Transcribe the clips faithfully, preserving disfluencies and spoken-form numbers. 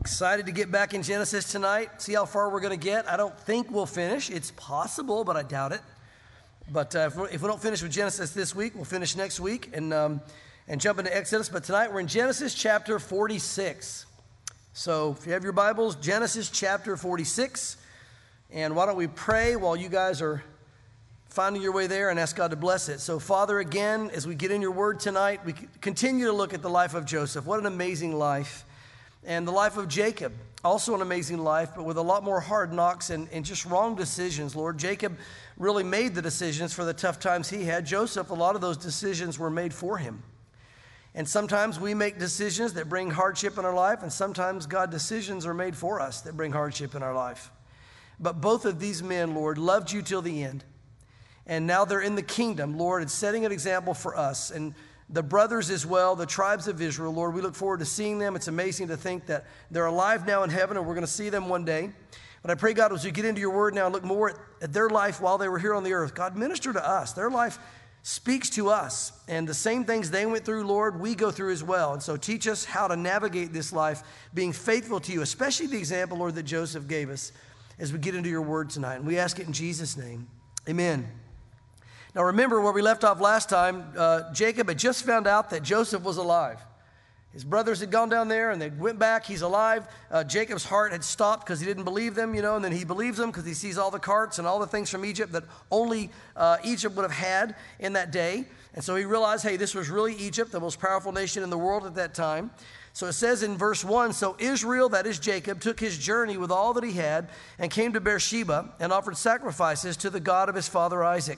Excited to get back in Genesis tonight, see how far we're going to get. I don't think we'll finish. It's possible, but I doubt it. But uh, if, we, if we don't finish with Genesis this week, we'll finish next week and, um, and jump into Exodus. But tonight we're in Genesis chapter forty-six. So if you have your Bibles, Genesis chapter forty-six. And why don't we pray while you guys are finding your way there and ask God to bless it. So Father, again, as we get in your word tonight, we continue to look at the life of Joseph. What an amazing life. And the life of Jacob, also an amazing life, but with a lot more hard knocks and, and just wrong decisions, Lord. Jacob really made the decisions for the tough times he had. Joseph, a lot of those decisions were made for him. And sometimes we make decisions that bring hardship in our life, and sometimes, God, decisions are made for us that bring hardship in our life. But both of these men, Lord, loved you till the end. And now they're in the kingdom, Lord, and setting an example for us. And the brothers as well, the tribes of Israel, Lord, we look forward to seeing them. It's amazing to think that they're alive now in heaven and we're going to see them one day. But I pray, God, as we get into your word now and look more at, at their life while they were here on the earth, God, minister to us. Their life speaks to us. And the same things they went through, Lord, we go through as well. And so teach us how to navigate this life, being faithful to you, especially the example, Lord, that Joseph gave us as we get into your word tonight. And we ask it in Jesus' name. Amen. Now remember where we left off last time, uh, Jacob had just found out that Joseph was alive. His brothers had gone down there and they went back, he's alive. Uh, Jacob's heart had stopped because he didn't believe them, you know, and then he believes them because he sees all the carts and all the things from Egypt that only uh, Egypt would have had in that day. And so he realized, hey, this was really Egypt, the most powerful nation in the world at that time. So it says in verse one, so Israel, that is Jacob, took his journey with all that he had and came to Beersheba and offered sacrifices to the God of his father Isaac.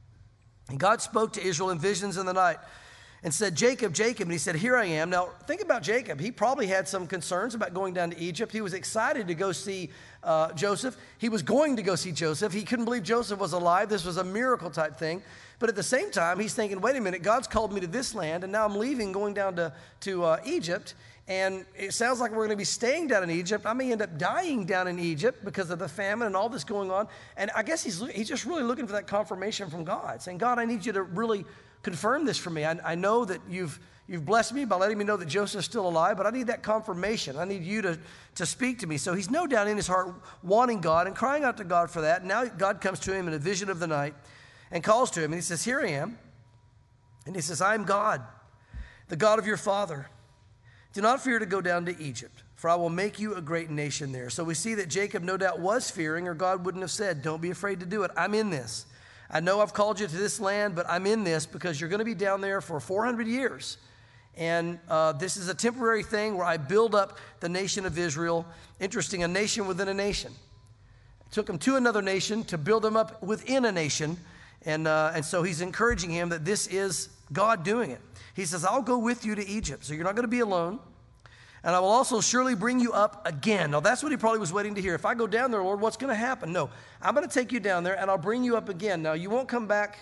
And God spoke to Israel in visions in the night and said, Jacob, Jacob. And he said, here I am. Now, think about Jacob. He probably had some concerns about going down to Egypt. He was excited to go see uh, Joseph. He was going to go see Joseph. He couldn't believe Joseph was alive. This was a miracle type thing. But at the same time, he's thinking, wait a minute, God's called me to this land, and now I'm leaving, going down to, to uh, Egypt. And it sounds like we're going to be staying down in Egypt. I may end up dying down in Egypt because of the famine and all this going on. And I guess he's he's just really looking for that confirmation from God, saying, God, I need you to really confirm this for me. I, I know that you've you've blessed me by letting me know that Joseph's still alive, but I need that confirmation. I need you to, to speak to me. So he's no doubt in his heart wanting God and crying out to God for that. And now God comes to him in a vision of the night and calls to him. And he says, here I am. And he says, I am God, the God of your father. Do not fear to go down to Egypt, for I will make you a great nation there. So we see that Jacob no doubt was fearing, or God wouldn't have said, don't be afraid to do it. I'm in this. I know I've called you to this land, but I'm in this because you're going to be down there for four hundred years. And uh, this is a temporary thing where I build up the nation of Israel. Interesting, a nation within a nation. It took him to another nation to build them up within a nation. And, uh, and so he's encouraging him that this is God doing it. He says, I'll go with you to Egypt, so you're not going to be alone. And I will also surely bring you up again. Now, that's what he probably was waiting to hear. If I go down there, Lord, what's going to happen? No, I'm going to take you down there, and I'll bring you up again. Now, you won't come back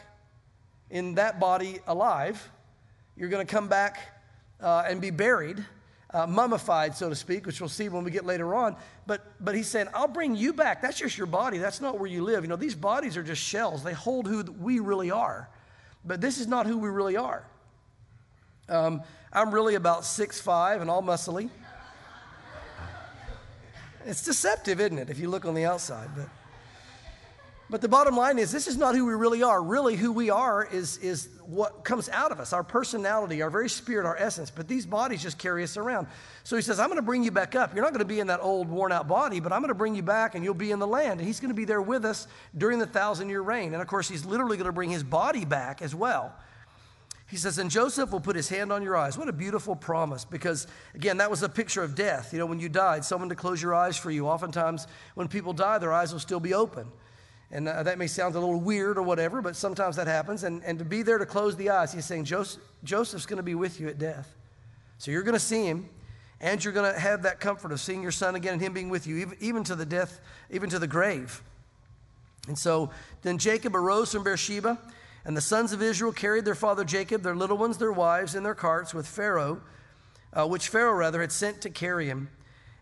in that body alive. You're going to come back uh, and be buried, uh, mummified, so to speak, which we'll see when we get later on. But, but he's saying, I'll bring you back. That's just your body. That's not where you live. You know, these bodies are just shells. They hold who we really are. But this is not who we really are. Um, I'm really about six five and all muscly. It's deceptive, isn't it, if you look on the outside? But, but the bottom line is this is not who we really are. Really who we are is, is what comes out of us, our personality, our very spirit, our essence. But these bodies just carry us around. So he says, I'm going to bring you back up. You're not going to be in that old worn-out body, but I'm going to bring you back and you'll be in the land. And he's going to be there with us during the thousand-year reign. And, of course, he's literally going to bring his body back as well. He says, and Joseph will put his hand on your eyes. What a beautiful promise, because, again, that was a picture of death. You know, when you died, someone to close your eyes for you. Oftentimes, when people die, their eyes will still be open. And uh, that may sound a little weird or whatever, but sometimes that happens. And, and to be there to close the eyes, he's saying, Joseph, Joseph's going to be with you at death. So you're going to see him, and you're going to have that comfort of seeing your son again and him being with you, even, even to the death, even to the grave. And so then Jacob arose from Beersheba, and the sons of Israel carried their father Jacob, their little ones, their wives, in their carts with Pharaoh, uh, which Pharaoh rather had sent to carry him.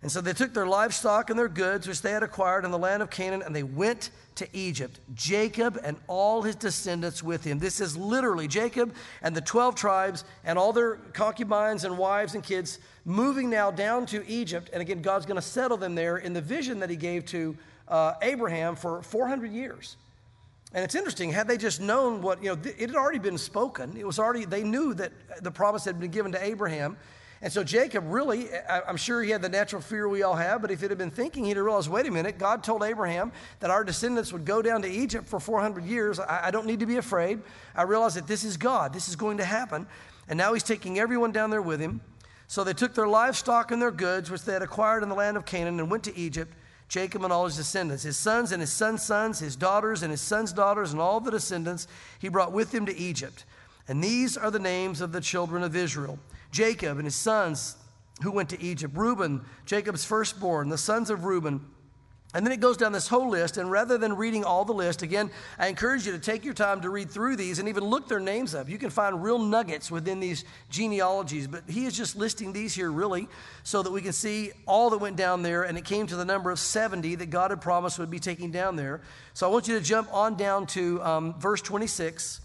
And so they took their livestock and their goods, which they had acquired in the land of Canaan, and they went to Egypt. Jacob and all his descendants with him. This is literally Jacob and the twelve tribes and all their concubines and wives and kids moving now down to Egypt. And again, God's going to settle them there in the vision that he gave to uh, Abraham for four hundred years. And it's interesting, had they just known what, you know, it had already been spoken. It was already, they knew that the promise had been given to Abraham. And so Jacob really, I'm sure he had the natural fear we all have, but if he'd have been thinking, he'd have realized, wait a minute, God told Abraham that our descendants would go down to Egypt for four hundred years. I, I don't need to be afraid. I realize that this is God. This is going to happen. And now he's taking everyone down there with him. So they took their livestock and their goods, which they had acquired in the land of Canaan, and went to Egypt, Jacob and all his descendants, his sons and his sons' sons, his daughters and his sons' daughters, and all the descendants he brought with him to Egypt. And these are the names of the children of Israel. Jacob and his sons who went to Egypt. Reuben, Jacob's firstborn, the sons of Reuben. And then it goes down this whole list, and rather than reading all the list, again, I encourage you to take your time to read through these and even look their names up. You can find real nuggets within these genealogies, but he is just listing these here really so that we can see all that went down there, and it came to the number of seventy that God had promised would be taking down there. So I want you to jump on down to um, verse twenty-six.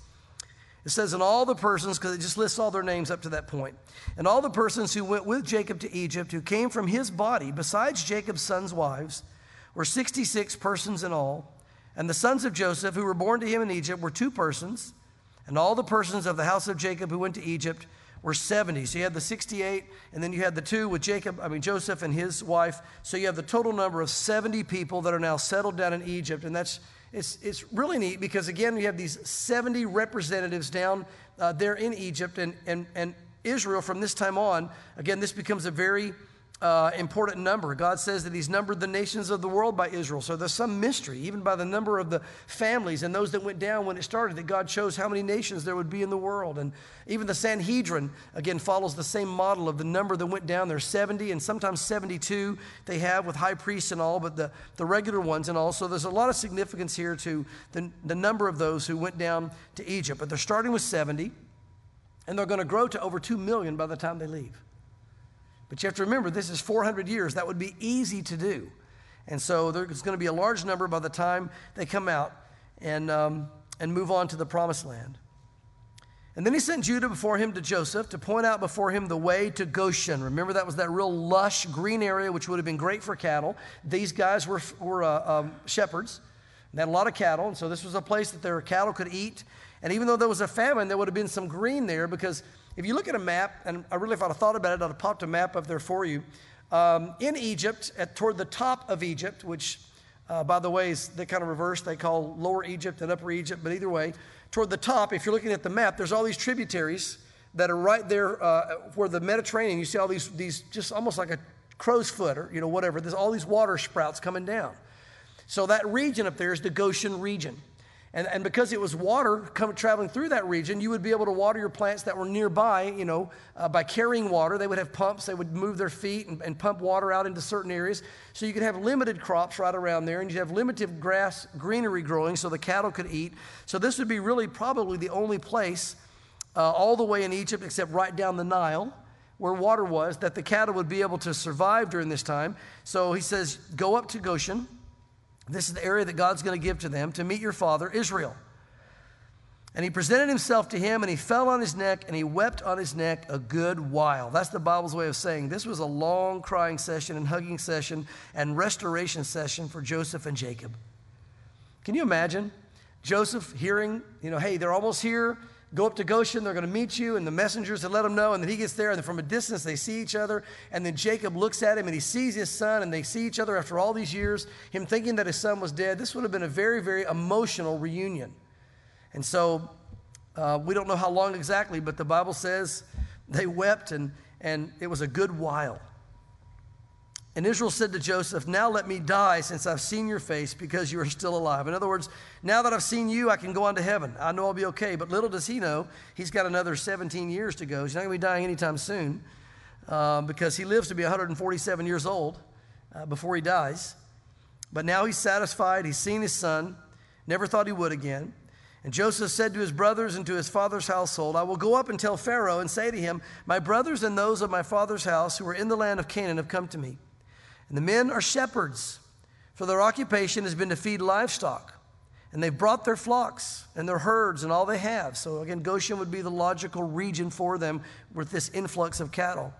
It says, and all the persons, because it just lists all their names up to that point, and all the persons who went with Jacob to Egypt, who came from his body, besides Jacob's sons' wives, were sixty-six persons in all. And the sons of Joseph, who were born to him in Egypt, were two persons. And all the persons of the house of Jacob who went to Egypt were seventy. So you had the sixty-eight, and then you had the two with Jacob, I mean Joseph and his wife. So you have the total number of seventy people that are now settled down in Egypt, and that's It's, it's really neat because, again, you have these seventy representatives down uh, there in Egypt and, and, and Israel from this time on. Again, this becomes a very uh, important number. God says that he's numbered the nations of the world by Israel. So there's some mystery, even by the number of the families and those that went down when it started, that God chose how many nations there would be in the world. And even the Sanhedrin, again, follows the same model of the number that went down. There's seventy and sometimes seventy-two they have with high priests and all, but the, the regular ones and all. So there's a lot of significance here to the, the number of those who went down to Egypt. But they're starting with seventy, and they're going to grow to over two million by the time they leave. But you have to remember, this is four hundred years. That would be easy to do. And so there's going to be a large number by the time they come out and, um, and move on to the promised land. And then he sent Judah before him to Joseph to point out before him the way to Goshen. Remember, that was that real lush green area, which would have been great for cattle. These guys were, were uh, um, shepherds. They had a lot of cattle, and so this was a place that their cattle could eat. And even though there was a famine, there would have been some green there, because if you look at a map, and I really, if I'd have thought about it, I'd have popped a map up there for you. Um, in Egypt, at, toward the top of Egypt, which, uh, by the way, is they kind of reverse. They call Lower Egypt and Upper Egypt, but either way, toward the top, if you're looking at the map, there's all these tributaries that are right there uh, where the Mediterranean, you see all these, these just almost like a crow's foot or, you know, whatever. There's all these water sprouts coming down. So that region up there is the Goshen region. And, and because it was water coming, traveling through that region, you would be able to water your plants that were nearby, you know, uh, by carrying water. They would have pumps. They would move their feet and, and pump water out into certain areas. So you could have limited crops right around there, and you'd have limited grass, greenery growing so the cattle could eat. So this would be really probably the only place uh, all the way in Egypt, except right down the Nile, where water was, that the cattle would be able to survive during this time. So he says, go up to Goshen. This is the area that God's going to give to them to meet your father, Israel. And he presented himself to him, and he fell on his neck, and he wept on his neck a good while. That's the Bible's way of saying this was a long crying session and hugging session and restoration session for Joseph and Jacob. Can you imagine Joseph hearing, you know, hey, they're almost here. Go up to Goshen, they're going to meet you, and the messengers have let him know, and then he gets there, and then from a distance they see each other, and then Jacob looks at him, and he sees his son, and they see each other after all these years, him thinking that his son was dead. This would have been a very, very emotional reunion. And so uh, we don't know how long exactly, but the Bible says they wept, and, and it was a good while. And Israel said to Joseph, now let me die since I've seen your face, because you are still alive. In other words, now that I've seen you, I can go on to heaven. I know I'll be okay. But little does he know, he's got another seventeen years to go. He's not going to be dying anytime soon uh, because he lives to be one hundred forty-seven years old uh, before he dies. But now he's satisfied. He's seen his son. Never thought he would again. And Joseph said to his brothers and to his father's household, I will go up and tell Pharaoh and say to him, my brothers and those of my father's house who are in the land of Canaan have come to me. And the men are shepherds, for their occupation has been to feed livestock. And they've brought their flocks and their herds and all they have. So again, Goshen would be the logical region for them with this influx of cattle.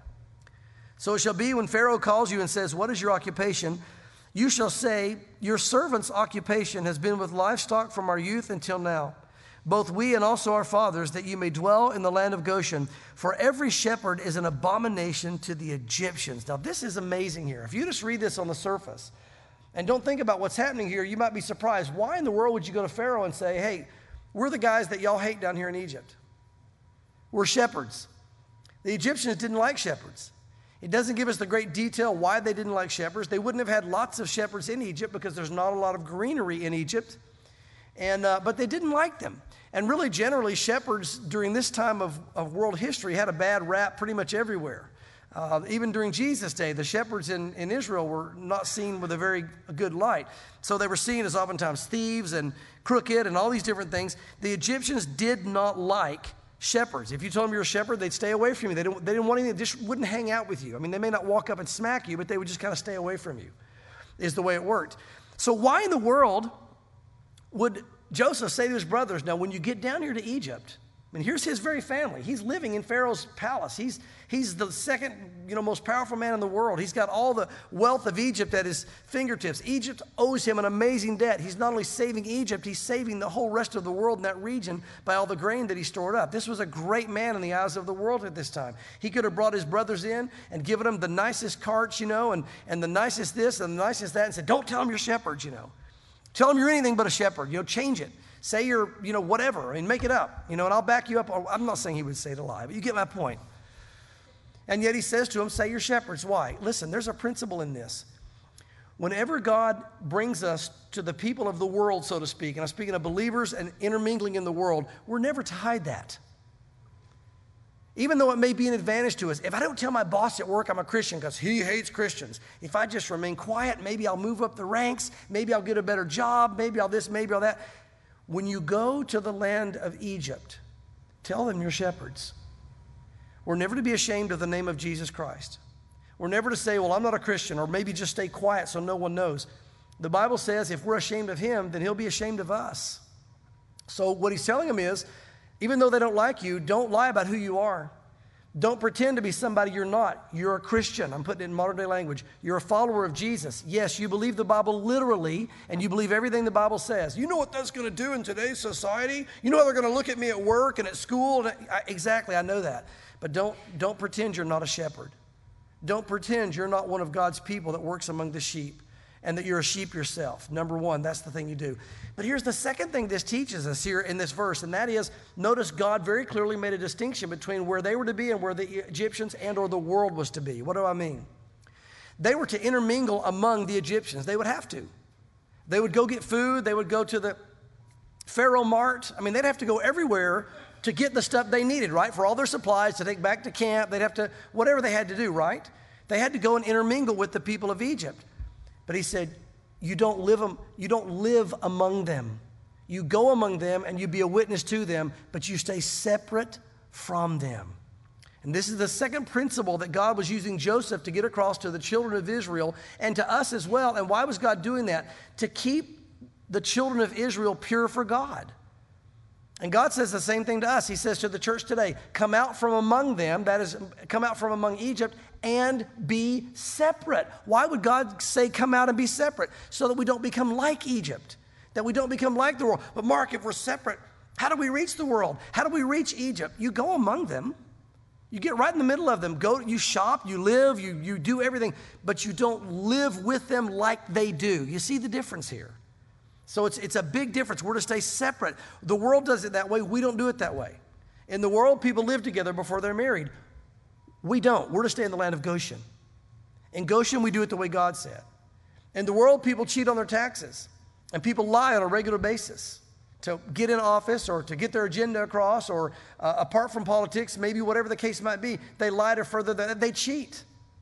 So it shall be when Pharaoh calls you and says, what is your occupation? You shall say, your servant's occupation has been with livestock from our youth until now, both we and also our fathers, that you may dwell in the land of Goshen. For every shepherd is an abomination to the Egyptians. Now this is amazing here. If you just read this on the surface, and don't think about what's happening here, you might be surprised. Why in the world would you go to Pharaoh and say, hey, we're the guys that y'all hate down here in Egypt? We're shepherds. The Egyptians didn't like shepherds. It doesn't give us the great detail why they didn't like shepherds. They wouldn't have had lots of shepherds in Egypt because there's not a lot of greenery in Egypt. And, uh, but they didn't like them. And really, generally, shepherds during this time of, of world history had a bad rap pretty much everywhere. Uh, even during Jesus' day, the shepherds in, in Israel were not seen with a very good light. So they were seen as oftentimes thieves and crooked and all these different things. The Egyptians did not like shepherds. If you told them you're a shepherd, they'd stay away from you. They didn't, they didn't want anything, they just wouldn't hang out with you. I mean, they may not walk up and smack you, but they would just kind of stay away from you, is the way it worked. So why in the world would Joseph say to his brothers, now when you get down here to Egypt, I mean, here's his very family. He's living in Pharaoh's palace. He's, he's the second, you know, most powerful man in the world. He's got all the wealth of Egypt at his fingertips. Egypt owes him an amazing debt. He's not only saving Egypt, he's saving the whole rest of the world in that region by all the grain that he stored up. This was a great man in the eyes of the world at this time. He could have brought his brothers in and given them the nicest carts, you know, and, and the nicest this and the nicest that, and said, don't tell them you're shepherds, you know. Tell them you're anything but a shepherd. You know, change it. Say you're, you know, whatever, and make it up, you know, and I'll back you up. I'm not saying he would say it a lie, but you get my point. And yet he says to him, say you're shepherds. Why? Listen, there's a principle in this. Whenever God brings us to the people of the world, so to speak, and I'm speaking of believers and intermingling in the world, we're never to hide that. Even though it may be an advantage to us. If I don't tell my boss at work I'm a Christian because he hates Christians, if I just remain quiet, maybe I'll move up the ranks, maybe I'll get a better job, maybe I'll this, maybe I'll that. When you go to the land of Egypt, tell them you're shepherds. We're never to be ashamed of the name of Jesus Christ. We're never to say, well, I'm not a Christian, or maybe just stay quiet so no one knows. The Bible says if we're ashamed of him, then he'll be ashamed of us. So what he's telling them is, even though they don't like you, don't lie about who you are. Don't pretend to be somebody you're not. You're a Christian. I'm putting it in modern day language. You're a follower of Jesus. Yes, you believe the Bible literally, and you believe everything the Bible says. You know what that's going to do in today's society? You know how they're going to look at me at work and at school? And I, exactly, I know that. But don't, don't pretend you're not a shepherd. Don't pretend you're not one of God's people that works among the sheep and that you're a sheep yourself. Number one, that's the thing you do. But here's the second thing this teaches us here in this verse, and that is, notice God very clearly made a distinction between where they were to be and where the Egyptians and or the world was to be. What do I mean? They were to intermingle among the Egyptians. They would have to. They would go get food. They would go to the Pharaoh Mart. I mean, they'd have to go everywhere to get the stuff they needed, right? For all their supplies to take back to camp. They'd have to, whatever they had to do, right? They had to go and intermingle with the people of Egypt. But he said, you don't live, you don't live among them. You go among them and you be a witness to them, but you stay separate from them. And this is the second principle that God was using Joseph to get across to the children of Israel and to us as well. And why was God doing that? To keep the children of Israel pure for God. And God says the same thing to us. He says to the church today, come out from among them, that is, come out from among Egypt and be separate. Why would God say come out and be separate? So that we don't become like Egypt, that we don't become like the world. But Mark, if we're separate, how do we reach the world? How do we reach Egypt? You go among them. You get right in the middle of them. Go, you shop, you live, you, you do everything, but you don't live with them like they do. You see the difference here? So it's, it's a big difference. We're to stay separate. The world does it that way. We don't do it that way. In the world, people live together before they're married. We don't. We're to stay in the land of Goshen. In Goshen, we do it the way God said. In the world, people cheat on their taxes, and people lie on a regular basis to get in office or to get their agenda across, or uh, apart from politics, maybe whatever the case might be, they lie to further that they cheat.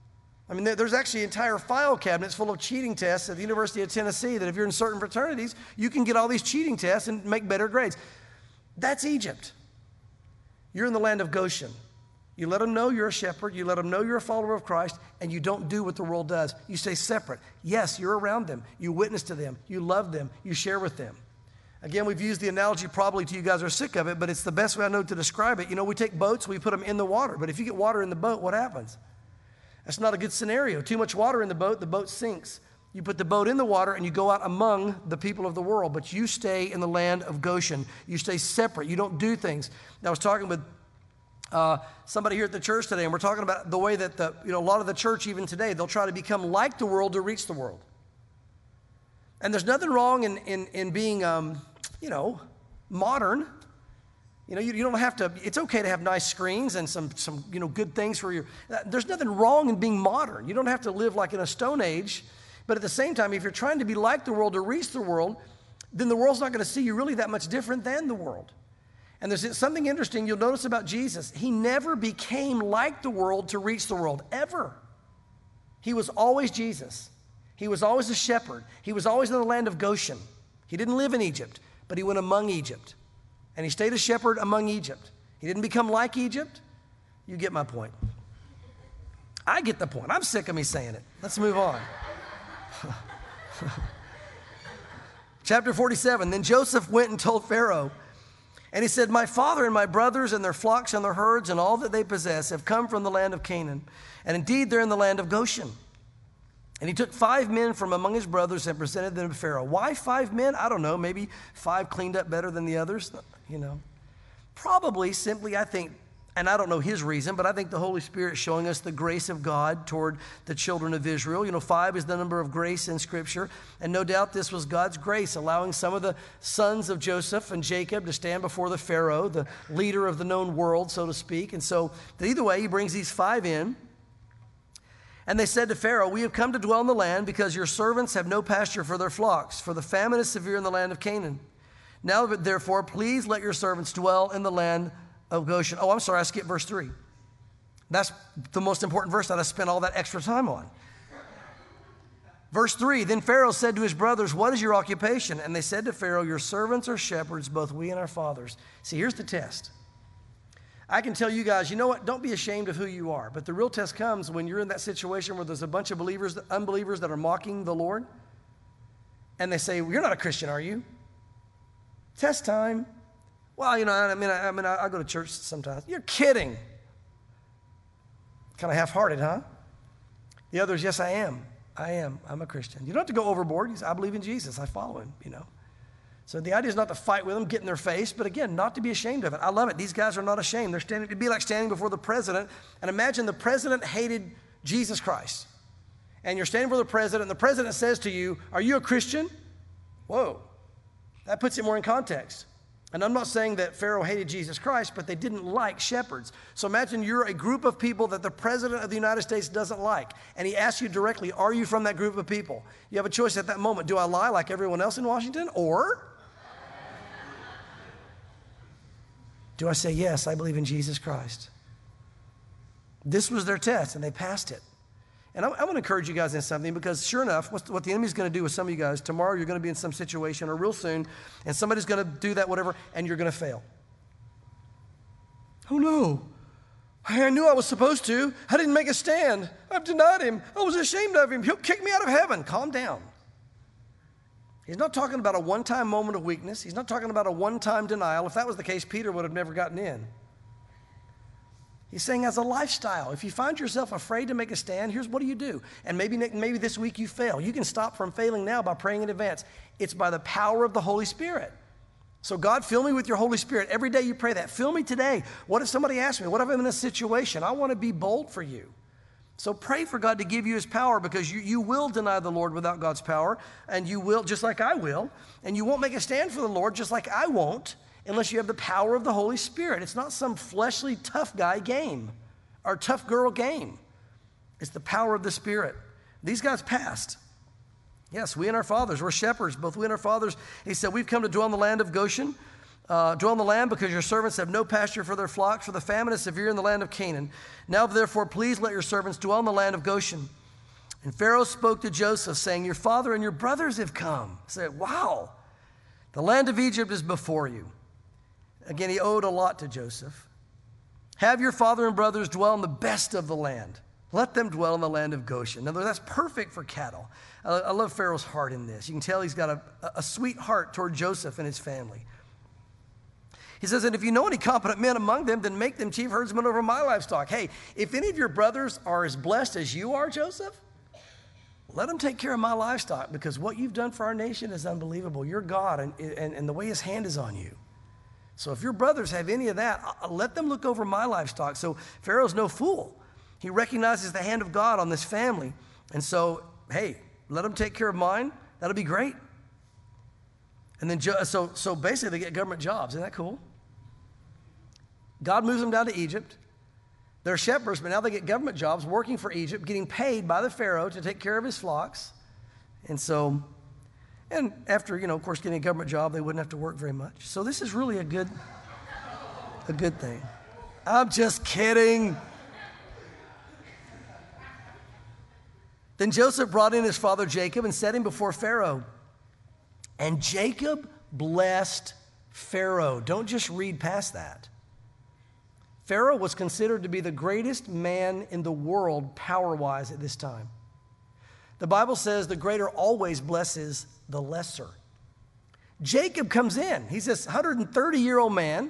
I mean, there's actually entire file cabinets full of cheating tests at the University of Tennessee that if you're in certain fraternities, you can get all these cheating tests and make better grades. That's Egypt. You're in the land of Goshen. You let them know you're a shepherd. You let them know you're a follower of Christ, and you don't do what the world does. You stay separate. Yes, you're around them. You witness to them. You love them. You share with them. Again, we've used the analogy probably to you guys are sick of it, but it's the best way I know to describe it. You know, we take boats, we put them in the water, but if you get water in the boat, what happens? That's not a good scenario. Too much water in the boat, the boat sinks. You put the boat in the water and you go out among the people of the world, but you stay in the land of Goshen. You stay separate. You don't do things. Now, I was talking with uh, somebody here at the church today, and we're talking about the way that the, you know, a lot of the church even today, they'll try to become like the world to reach the world. And there's nothing wrong in, in, in being, um, you know, modern. You know, you, you don't have to, it's okay to have nice screens and some, some, you know, good things for your, there's nothing wrong in being modern. You don't have to live like in a stone age. But at the same time, if you're trying to be like the world to reach the world, then the world's not going to see you really that much different than the world. And there's something interesting you'll notice about Jesus. He never became like the world to reach the world, ever. He was always Jesus. He was always a shepherd. He was always in the land of Goshen. He didn't live in Egypt, but he went among Egypt. And he stayed a shepherd among Egypt. He didn't become like Egypt. You get my point. I get the point. I'm sick of me saying it. Let's move on. Chapter forty-seven, then Joseph went and told Pharaoh, and he said, my father and my brothers and their flocks and their herds and all that they possess have come from the land of Canaan, and indeed they're in the land of Goshen. And he took five men from among his brothers and presented them to Pharaoh. Why five men? I don't know. Maybe five cleaned up better than the others, you know. Probably simply, I think, and I don't know his reason, but I think the Holy Spirit is showing us the grace of God toward the children of Israel. You know, five is the number of grace in Scripture. And no doubt this was God's grace, allowing some of the sons of Joseph and Jacob to stand before the Pharaoh, the leader of the known world, so to speak. And so either way, he brings these five in. And they said to Pharaoh, we have come to dwell in the land because your servants have no pasture for their flocks, for the famine is severe in the land of Canaan. Now, therefore, please let your servants dwell in the land of Goshen. Oh, I'm sorry, I skipped verse three. That's the most important verse that I spent all that extra time on. Verse three, then Pharaoh said to his brothers, what is your occupation? And they said to Pharaoh, your servants are shepherds, both we and our fathers. See, here's the test. I can tell you guys, you know what? Don't be ashamed of who you are. But the real test comes when you're in that situation where there's a bunch of believers, unbelievers that are mocking the Lord. And they say, well, you're not a Christian, are you? Test time. Well, you know, I mean, I, I mean, I, I go to church sometimes. You're kidding. Kind of half-hearted, huh? The others, yes, I am. I am. I'm a Christian. You don't have to go overboard. You say, I believe in Jesus. I follow him, you know. So the idea is not to fight with them, get in their face, but again, not to be ashamed of it. I love it. These guys are not ashamed. They're standing, it'd be like standing before the president. And imagine the president hated Jesus Christ. And you're standing before the president, and the president says to you, are you a Christian? Whoa. That puts it more in context. And I'm not saying that Pharaoh hated Jesus Christ, but they didn't like shepherds. So imagine you're a group of people that the president of the United States doesn't like. And he asks you directly, are you from that group of people? You have a choice at that moment. Do I lie like everyone else in Washington? Or do I say, yes, I believe in Jesus Christ? This was their test, and they passed it. And I, I want to encourage you guys in something, because sure enough, what's, what the enemy's going to do with some of you guys, tomorrow you're going to be in some situation, or real soon, and somebody's going to do that, whatever, and you're going to fail. Oh, no. I knew I was supposed to. I didn't make a stand. I've denied him. I was ashamed of him. He'll kick me out of heaven. Calm down. He's not talking about a one-time moment of weakness. He's not talking about a one-time denial. If that was the case, Peter would have never gotten in. He's saying as a lifestyle, if you find yourself afraid to make a stand, here's what do you do? And maybe, maybe this week you fail. You can stop from failing now by praying in advance. It's by the power of the Holy Spirit. So God, fill me with your Holy Spirit. Every day you pray that. Fill me today. What if somebody asks me, what if I'm in a situation? I want to be bold for you. So pray for God to give you his power, because you, you will deny the Lord without God's power, and you will, just like I will, and you won't make a stand for the Lord just like I won't, unless you have the power of the Holy Spirit. It's not some fleshly tough guy game or tough girl game. It's the power of the Spirit. These guys passed. Yes, we and our fathers, we're shepherds, both we and our fathers. He said, we've come to dwell in the land of Goshen, Uh, dwell in the land because your servants have no pasture for their flocks, for the famine is severe in the land of Canaan. Now, therefore, please let your servants dwell in the land of Goshen. And Pharaoh spoke to Joseph, saying, your father and your brothers have come. I said, wow, the land of Egypt is before you. Again, he owed a lot to Joseph. Have your father and brothers dwell in the best of the land. Let them dwell in the land of Goshen. Now, that's perfect for cattle. I, I love Pharaoh's heart in this. You can tell he's got a, a sweet heart toward Joseph and his family. He says, and if you know any competent men among them, then make them chief herdsmen over my livestock. Hey, if any of your brothers are as blessed as you are, Joseph, let them take care of my livestock, because what you've done for our nation is unbelievable. You're God, and, and, and the way his hand is on you. So if your brothers have any of that, let them look over my livestock. So Pharaoh's no fool. He recognizes the hand of God on this family. And so, hey, let them take care of mine. That'll be great. And then, so, so basically they get government jobs. Isn't that cool? God moves them down to Egypt. They're shepherds, but now they get government jobs working for Egypt, getting paid by the Pharaoh to take care of his flocks. And so, and after, you know, of course, getting a government job, they wouldn't have to work very much. So this is really a good, a good thing. I'm just kidding. Then Joseph brought in his father Jacob and set him before Pharaoh. And Jacob blessed Pharaoh. Don't just read past that. Pharaoh was considered to be the greatest man in the world power-wise at this time. The Bible says the greater always blesses the lesser. Jacob comes in. He's this one hundred thirty-year-old man.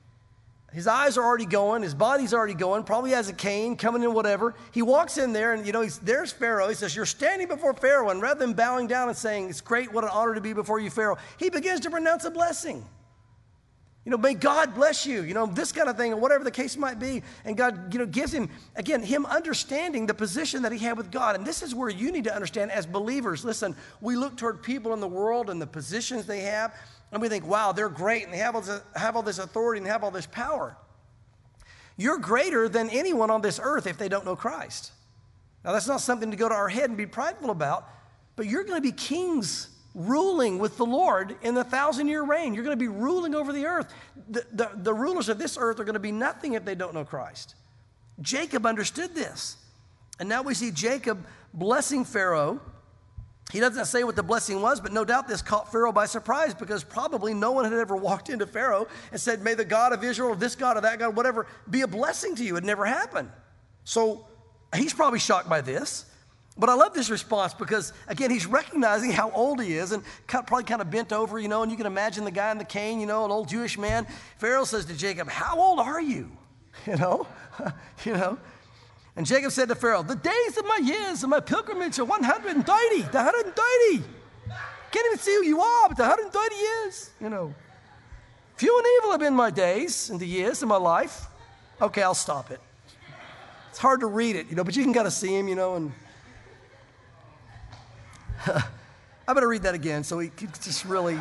His eyes are already going. His body's already going. Probably has a cane, coming in, whatever. He walks in there, and, you know, he's, there's Pharaoh. He says, you're standing before Pharaoh. And rather than bowing down and saying, it's great, what an honor to be before you, Pharaoh, he begins to pronounce a blessing. You know, may God bless you, you know, this kind of thing, or whatever the case might be. And God, you know, gives him, again, him understanding the position that he had with God. And this is where you need to understand as believers. Listen, we look toward people in the world and the positions they have, and we think, wow, they're great, and they have all this, have all this authority and have all this power. You're greater than anyone on this earth if they don't know Christ. Now, that's not something to go to our head and be prideful about, but you're going to be kings ruling with the Lord in the thousand-year reign. You're going to be ruling over the earth. The, the, the rulers of this earth are going to be nothing if they don't know Christ. Jacob understood this. And now we see Jacob blessing Pharaoh. He doesn't say what the blessing was, but no doubt this caught Pharaoh by surprise, because probably no one had ever walked into Pharaoh and said, may the God of Israel, or this God or that God, whatever, be a blessing to you. It never happened. So he's probably shocked by this. But I love this response because, again, he's recognizing how old he is and probably kind of bent over, you know, and you can imagine the guy in the cane, you know, an old Jewish man. Pharaoh says to Jacob, how old are you? You know, you know. And Jacob said to Pharaoh, the days of my years of my pilgrimage are one hundred thirty, the one hundred thirty. Can't even see who you are, but the one hundred thirty years, you know. Few and evil have been my days and the years of my life. Okay, I'll stop it. It's hard to read it, you know, but you can kind of see him, you know, and I better read that again so we could just really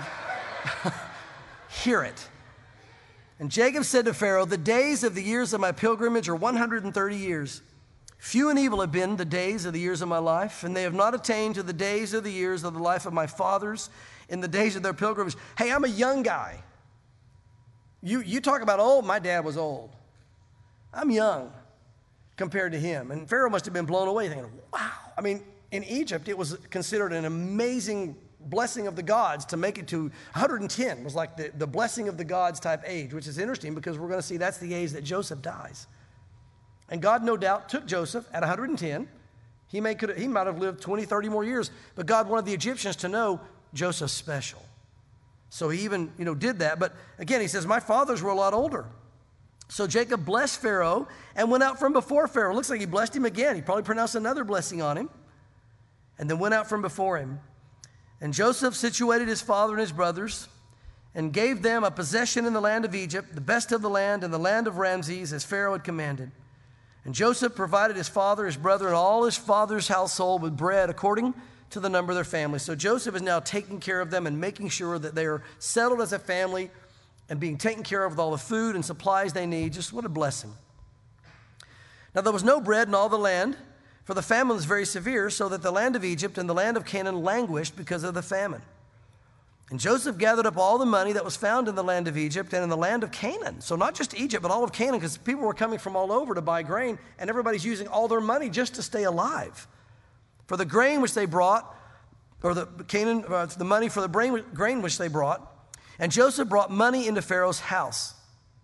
hear it. And Jacob said to Pharaoh, the days of the years of my pilgrimage are one hundred thirty years. Few and evil have been the days of the years of my life, and they have not attained to the days of the years of the life of my fathers in the days of their pilgrimage. Hey, I'm a young guy. You, you talk about old, my dad was old. I'm young compared to him. And Pharaoh must have been blown away thinking, wow. I mean, in Egypt, it was considered an amazing blessing of the gods to make it to one hundred ten. It was like the, the blessing of the gods type age, which is interesting because we're going to see that's the age that Joseph dies. And God, no doubt, took Joseph at one hundred ten. He, may, could, he might have lived twenty, thirty more years, but God wanted the Egyptians to know Joseph's special. So he even, you know, did that. But again, he says, my fathers were a lot older. So Jacob blessed Pharaoh and went out from before Pharaoh. Looks like he blessed him again. He probably pronounced another blessing on him. And then went out from before him. And Joseph situated his father and his brothers and gave them a possession in the land of Egypt, the best of the land, and the land of Ramses, as Pharaoh had commanded. And Joseph provided his father, his brother, and all his father's household with bread according to the number of their families. So Joseph is now taking care of them and making sure that they are settled as a family and being taken care of with all the food and supplies they need. Just what a blessing. Now there was no bread in all the land, for the famine was very severe, so that the land of Egypt and the land of Canaan languished because of the famine. And Joseph gathered up all the money that was found in the land of Egypt and in the land of Canaan. So not just Egypt, but all of Canaan, because people were coming from all over to buy grain, and everybody's using all their money just to stay alive. For the grain which they brought, or the Canaan, uh, the money for the grain, grain which they brought, and Joseph brought money into Pharaoh's house.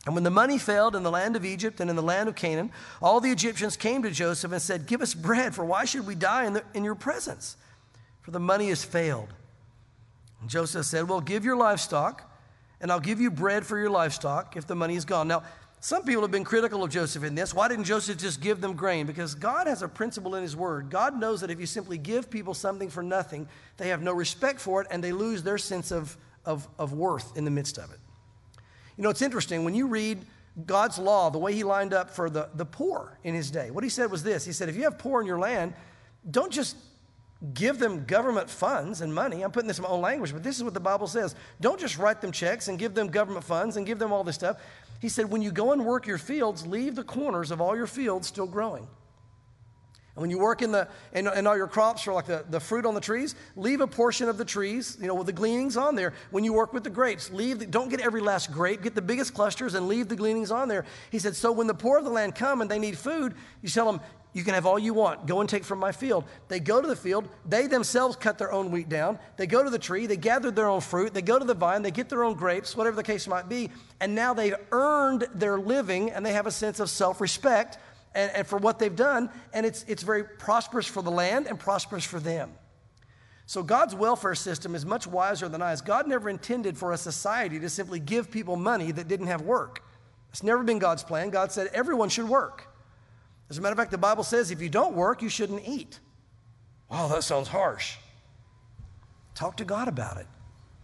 And when the money failed in the land of Egypt and in the land of Canaan, all the Egyptians came to Joseph and said, give us bread, for why should we die in, the, in your presence? For the money has failed. And Joseph said, well, give your livestock, and I'll give you bread for your livestock if the money is gone. Now, some people have been critical of Joseph in this. Why didn't Joseph just give them grain? Because God has a principle in his word. God knows that if you simply give people something for nothing, they have no respect for it, and they lose their sense of, of, of worth in the midst of it. You know, it's interesting. When you read God's law, the way he lined up for the, the poor in his day, what he said was this. He said, if you have poor in your land, don't just give them government funds and money. I'm putting this in my own language, but this is what the Bible says. Don't just write them checks and give them government funds and give them all this stuff. He said, when you go and work your fields, leave the corners of all your fields still growing. And when you work in the in, in all your crops for like the, the fruit on the trees, leave a portion of the trees, you know, with the gleanings on there. When you work with the grapes, leave the, don't get every last grape, get the biggest clusters and leave the gleanings on there. He said, so when the poor of the land come and they need food, you tell them, you can have all you want. Go and take from my field. They go to the field. They themselves cut their own wheat down. They go to the tree. They gather their own fruit. They go to the vine. They get their own grapes, whatever the case might be. And now they've earned their living, and they have a sense of self-respect and, and for what they've done. And it's, it's very prosperous for the land and prosperous for them. So God's welfare system is much wiser than ours. God never intended for a society to simply give people money that didn't have work. It's never been God's plan. God said everyone should work. As a matter of fact, the Bible says if you don't work, you shouldn't eat. Wow, that sounds harsh. Talk to God about it.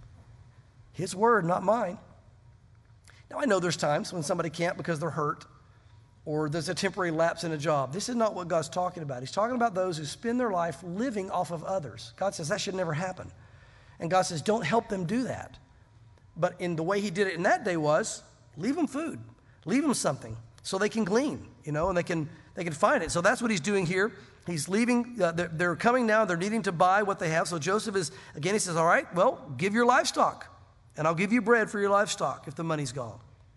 His word, not mine. Now, I know there's times when somebody can't because they're hurt or there's a temporary lapse in a job. This is not what God's talking about. He's talking about those who spend their life living off of others. God says that should never happen. And God says don't help them do that. But in the way he did it in that day was leave them food. Leave them something so they can glean, you know, and they can They can find it. So that's what he's doing here. He's leaving. Uh, they're, they're coming now. They're needing to buy what they have. So Joseph is, again, he says, all right, well, give your livestock, and I'll give you bread for your livestock if the money's gone.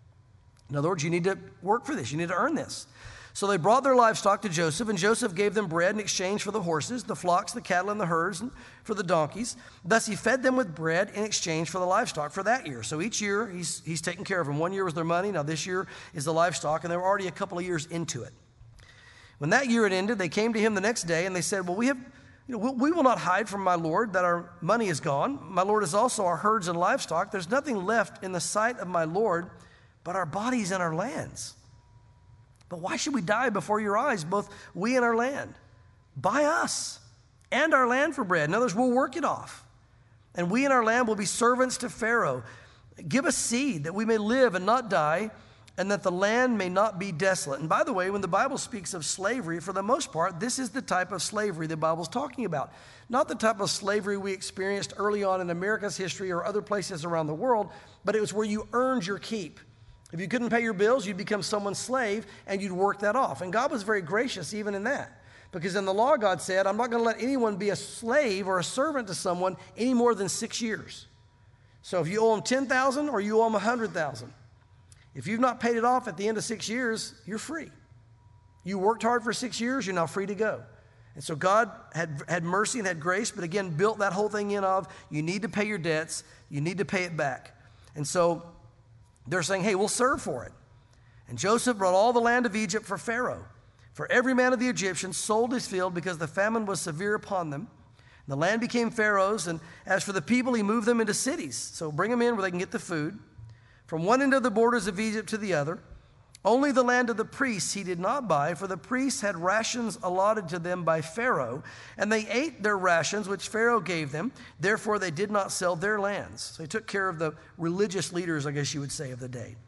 In other words, you need to work for this. You need to earn this. So they brought their livestock to Joseph, and Joseph gave them bread in exchange for the horses, the flocks, the cattle, and the herds, and for the donkeys. Thus he fed them with bread in exchange for the livestock for that year. So each year he's, he's taking care of them. One year was their money. Now this year is the livestock, and they were already a couple of years into it. When that year had ended, they came to him the next day, and they said, well, we have, you know, we will not hide from my Lord that our money is gone. My Lord is also our herds and livestock. There's nothing left in the sight of my Lord but our bodies and our lands. But why should we die before your eyes, both we and our land? Buy us and our land for bread. In other words, we'll work it off. And we and our land will be servants to Pharaoh. Give us seed that we may live and not die, and that the land may not be desolate. And by the way, when the Bible speaks of slavery, for the most part, this is the type of slavery the Bible's talking about. Not the type of slavery we experienced early on in America's history or other places around the world, but it was where you earned your keep. If you couldn't pay your bills, you'd become someone's slave, and you'd work that off. And God was very gracious even in that. Because in the law, God said, I'm not going to let anyone be a slave or a servant to someone any more than six years. So if you owe them ten thousand dollars or you owe them one hundred thousand dollars, if you've not paid it off at the end of six years, you're free. You worked hard for six years, you're now free to go. And so God had, had mercy and had grace, but again, built that whole thing in of, you need to pay your debts, you need to pay it back. And so they're saying, hey, we'll serve for it. And Joseph brought all the land of Egypt for Pharaoh. For every man of the Egyptians sold his field because the famine was severe upon them. And the land became Pharaoh's, and as for the people, he moved them into cities. So bring them in where they can get the food. From one end of the borders of Egypt to the other. Only the land of the priests he did not buy, for the priests had rations allotted to them by Pharaoh, and they ate their rations which Pharaoh gave them. Therefore they did not sell their lands. So he took care of the religious leaders, I guess you would say, of the day.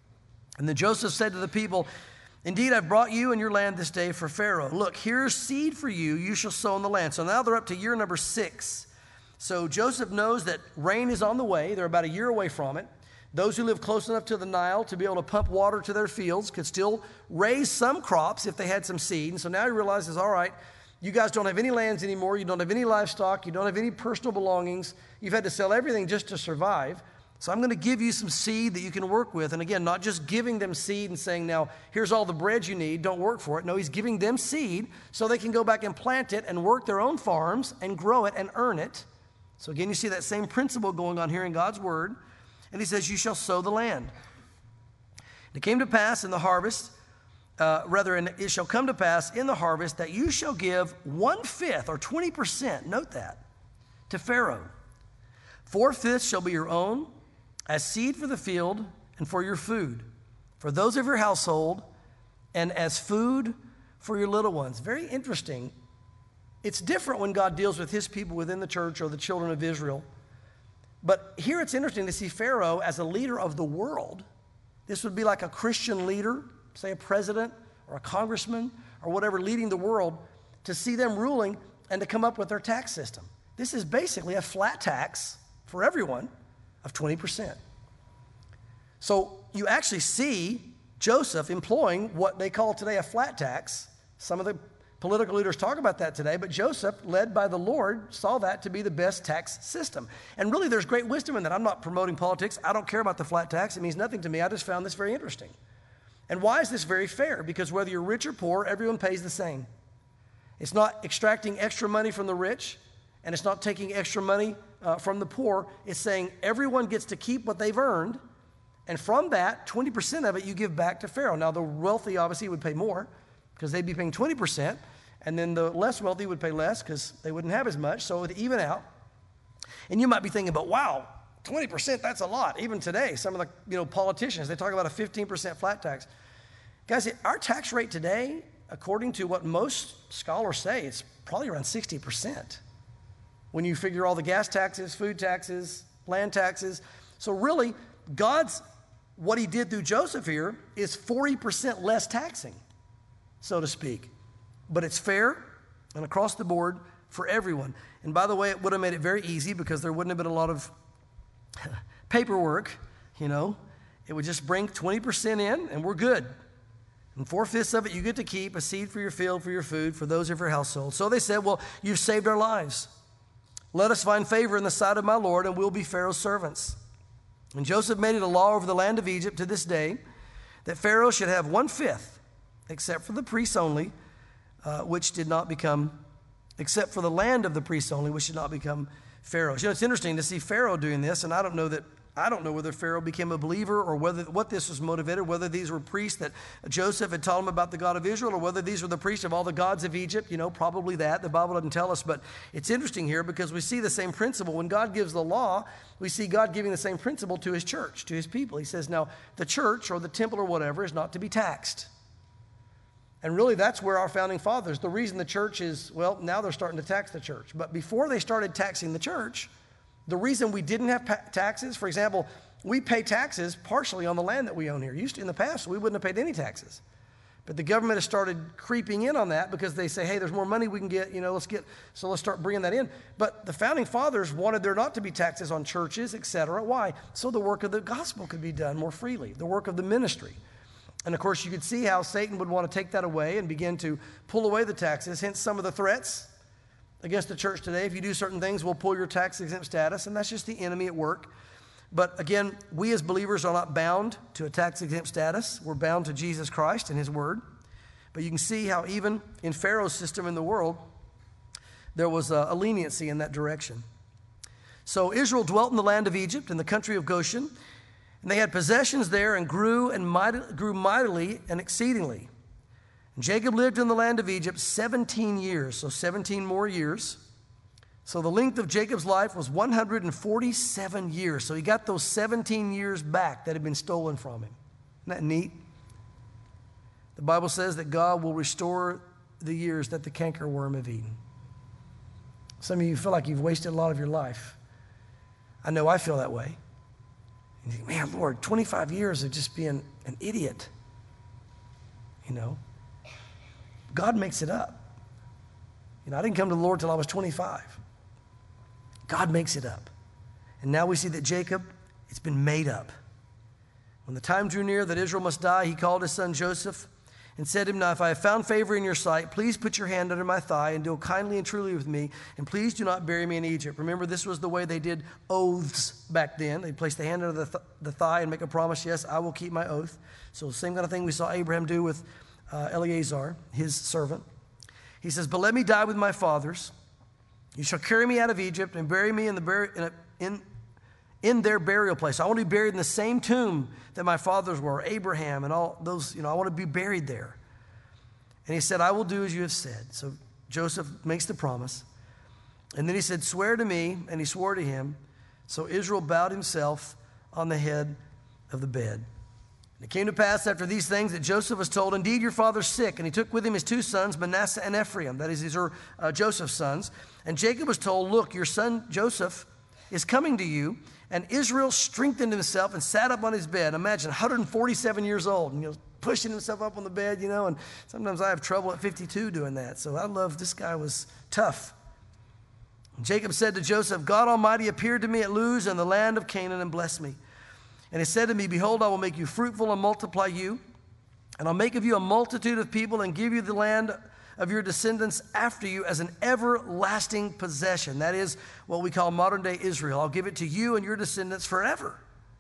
And then Joseph said to the people, indeed, I've brought you and your land this day for Pharaoh. Look, here's seed for you. You shall sow in the land. So now they're up to year number six. So Joseph knows that rain is on the way. They're about a year away from it. Those who live close enough to the Nile to be able to pump water to their fields could still raise some crops if they had some seed. And so now he realizes, all right, you guys don't have any lands anymore. You don't have any livestock. You don't have any personal belongings. You've had to sell everything just to survive. So I'm going to give you some seed that you can work with. And again, not just giving them seed and saying, now, here's all the bread you need. Don't work for it. No, he's giving them seed so they can go back and plant it and work their own farms and grow it and earn it. So again, you see that same principle going on here in God's word. And he says, you shall sow the land. It came to pass in the harvest, uh, rather, in, it shall come to pass in the harvest that you shall give one-fifth or twenty percent, note that, to Pharaoh. Four-fifths shall be your own, as seed for the field and for your food, for those of your household, and as food for your little ones. Very interesting. It's different when God deals with his people within the church or the children of Israel. But here it's interesting to see Pharaoh as a leader of the world. This would be like a Christian leader, say a president or a congressman or whatever, leading the world, to see them ruling and to come up with their tax system. This is basically a flat tax for everyone of twenty percent. So you actually see Joseph employing what they call today a flat tax. Some of the political leaders talk about that today, but Joseph, led by the Lord, saw that to be the best tax system. And really, there's great wisdom in that. I'm not promoting politics. I don't care about the flat tax. It means nothing to me. I just found this very interesting. And why is this very fair? Because whether you're rich or poor, everyone pays the same. It's not extracting extra money from the rich, and it's not taking extra money uh, from the poor. It's saying everyone gets to keep what they've earned, and from that, twenty percent of it you give back to Pharaoh. Now, the wealthy obviously would pay more because they'd be paying twenty percent, and then the less wealthy would pay less because they wouldn't have as much, so it would even out. And you might be thinking, but wow, twenty percent, that's a lot. Even today, some of the you know politicians, they talk about a fifteen percent flat tax. Guys, our tax rate today, according to what most scholars say, it's probably around sixty percent. When you figure all the gas taxes, food taxes, land taxes. So really, God's, what he did through Joseph here is forty percent less taxing, so to speak. But it's fair and across the board for everyone. And by the way, it would have made it very easy because there wouldn't have been a lot of paperwork, you know. It would just bring twenty percent in and we're good. And four-fifths of it you get to keep, a seed for your field, for your food, for those of your household. So they said, well, you've saved our lives. Let us find favor in the sight of my Lord, and we'll be Pharaoh's servants. And Joseph made it a law over the land of Egypt to this day that Pharaoh should have one-fifth, except for the priests only, uh, which did not become, except for the land of the priests only, which did not become Pharaoh's. You know, it's interesting to see Pharaoh doing this, and I don't know that I don't know whether Pharaoh became a believer or whether what this was motivated, whether these were priests that Joseph had taught him about the God of Israel, or whether these were the priests of all the gods of Egypt. You know, probably that. The Bible doesn't tell us, but it's interesting here because we see the same principle. When God gives the law, we see God giving the same principle to his church, to his people. He says, now, the church or the temple or whatever is not to be taxed. And really, that's where our founding fathers, the reason the church is, well, now they're starting to tax the church. But before they started taxing the church, the reason we didn't have pa- taxes, for example, we pay taxes partially on the land that we own here. Used to, in the past, we wouldn't have paid any taxes. But the government has started creeping in on that because they say, hey, there's more money we can get, you know, let's get, so let's start bringing that in. But the founding fathers wanted there not to be taxes on churches, et cetera. Why? So the work of the gospel could be done more freely, the work of the ministry. And of course, you could see how Satan would want to take that away and begin to pull away the taxes, hence some of the threats against the church today. If you do certain things, we'll pull your tax exempt status, and that's just the enemy at work. But again, we as believers are not bound to a tax exempt status. We're bound to Jesus Christ and his word. But you can see how even in Pharaoh's system in the world, there was a, a leniency in that direction. So Israel dwelt in the land of Egypt, in the country of Goshen, and they had possessions there and grew and mighty, grew mightily and exceedingly. And Jacob lived in the land of Egypt seventeen years, so seventeen more years. So the length of Jacob's life was one hundred forty-seven years. So he got those seventeen years back that had been stolen from him. Isn't that neat? The Bible says that God will restore the years that the cankerworm have eaten. Some of you feel like you've wasted a lot of your life. I know I feel that way. You think, man, Lord, twenty-five years of just being an idiot. You know? God makes it up. You know, I didn't come to the Lord till I was twenty-five. God makes it up. And now we see that Jacob, it's been made up. When the time drew near that Israel must die, he called his son Joseph and said to him, now, if I have found favor in your sight, please put your hand under my thigh and deal kindly and truly with me, and please do not bury me in Egypt. Remember, this was the way they did oaths back then. They placed the hand under the, th- the thigh and make a promise, yes, I will keep my oath. So the same kind of thing we saw Abraham do with Uh, Eleazar, his servant. He says, but let me die with my fathers. You shall carry me out of Egypt and bury me in the, bur- in, a, in, in their burial place. I want to be buried in the same tomb that my fathers were, Abraham and all those, you know, I want to be buried there. And he said, I will do as you have said. So Joseph makes the promise. And then he said, swear to me. And he swore to him. So Israel bowed himself on the head of the bed. And it came to pass after these things that Joseph was told, indeed, your father's sick. And he took with him his two sons, Manasseh and Ephraim. That is, these are uh, Joseph's sons. And Jacob was told, look, your son Joseph is coming to you. And Israel strengthened himself and sat up on his bed. Imagine, one hundred forty-seven years old, and you know, pushing himself up on the bed, you know. And sometimes I have trouble at fifty-two doing that. So I love, this guy was tough. And Jacob said to Joseph, God Almighty appeared to me at Luz in the land of Canaan and blessed me. And he said to me, behold, I will make you fruitful and multiply you. And I'll make of you a multitude of people and give you the land of your descendants after you as an everlasting possession. That is what we call modern-day Israel. I'll give it to you and your descendants forever.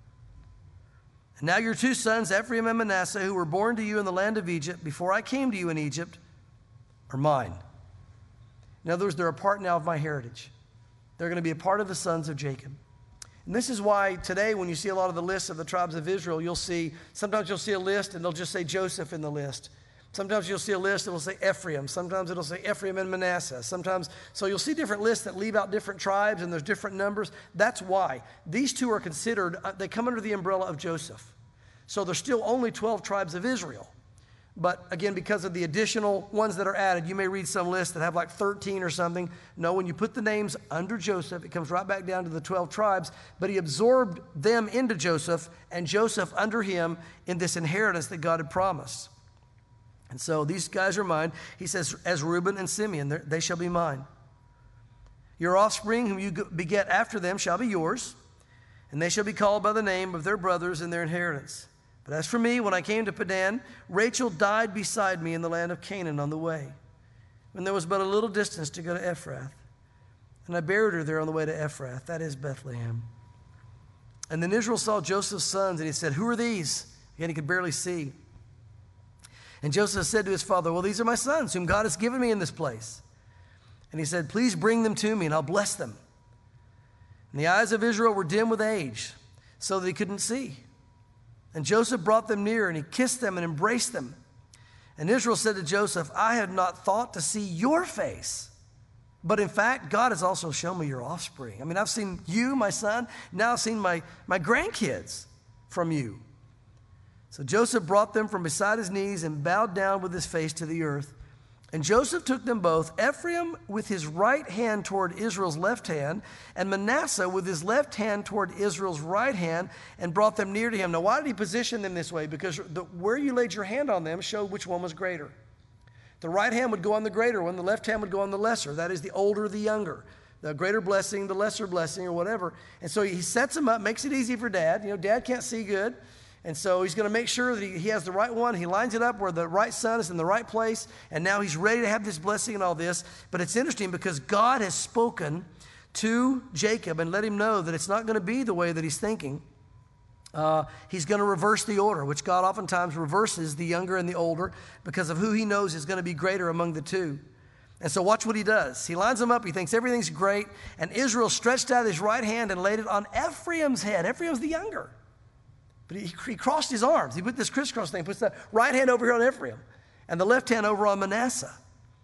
And now your two sons, Ephraim and Manasseh, who were born to you in the land of Egypt, before I came to you in Egypt, are mine. In other words, they're a part now of my heritage. They're going to be a part of the sons of Jacob. And this is why today when you see a lot of the lists of the tribes of Israel, you'll see, sometimes you'll see a list and they'll just say Joseph in the list. Sometimes you'll see a list that will say Ephraim. Sometimes it'll say Ephraim and Manasseh. Sometimes, so you'll see different lists that leave out different tribes and there's different numbers. That's why. These two are considered, they come under the umbrella of Joseph. So there's still only twelve tribes of Israel. But again, because of the additional ones that are added, you may read some lists that have like thirteen or something. No, when you put the names under Joseph, it comes right back down to the twelve tribes. But he absorbed them into Joseph and Joseph under him in this inheritance that God had promised. And so these guys are mine. He says, as Reuben and Simeon, they shall be mine. Your offspring, whom you beget after them, shall be yours, and they shall be called by the name of their brothers in their inheritance. But as for me, when I came to Padan, Rachel died beside me in the land of Canaan on the way, when there was but a little distance to go to Ephrath. And I buried her there on the way to Ephrath, that is Bethlehem. And then Israel saw Joseph's sons, and he said, who are these? Again, he could barely see. And Joseph said to his father, well, these are my sons, whom God has given me in this place. And he said, please bring them to me, and I'll bless them. And the eyes of Israel were dim with age, so that he couldn't see. And Joseph brought them near, and he kissed them and embraced them. And Israel said to Joseph, I had not thought to see your face, but in fact, God has also shown me your offspring. I mean, I've seen you, my son. Now I've seen my, my grandkids from you. So Joseph brought them from beside his knees and bowed down with his face to the earth. And Joseph took them both, Ephraim with his right hand toward Israel's left hand, and Manasseh with his left hand toward Israel's right hand, and brought them near to him. Now, why did he position them this way? Because the, where you laid your hand on them showed which one was greater. The right hand would go on the greater one, the left hand would go on the lesser. That is the older, the younger. The greater blessing, the lesser blessing, or whatever. And so he sets them up, makes it easy for dad. You know, dad can't see good. And so he's going to make sure that he, he has the right one. He lines it up where the right son is in the right place. And now he's ready to have this blessing and all this. But it's interesting because God has spoken to Jacob and let him know that it's not going to be the way that he's thinking. Uh, he's going to reverse the order, which God oftentimes reverses the younger and the older because of who he knows is going to be greater among the two. And so watch what he does. He lines them up. He thinks everything's great. And Israel stretched out his right hand and laid it on Ephraim's head. Ephraim's the younger. But he, he crossed his arms. He put this crisscross thing, puts the right hand over here on Ephraim and the left hand over on Manasseh.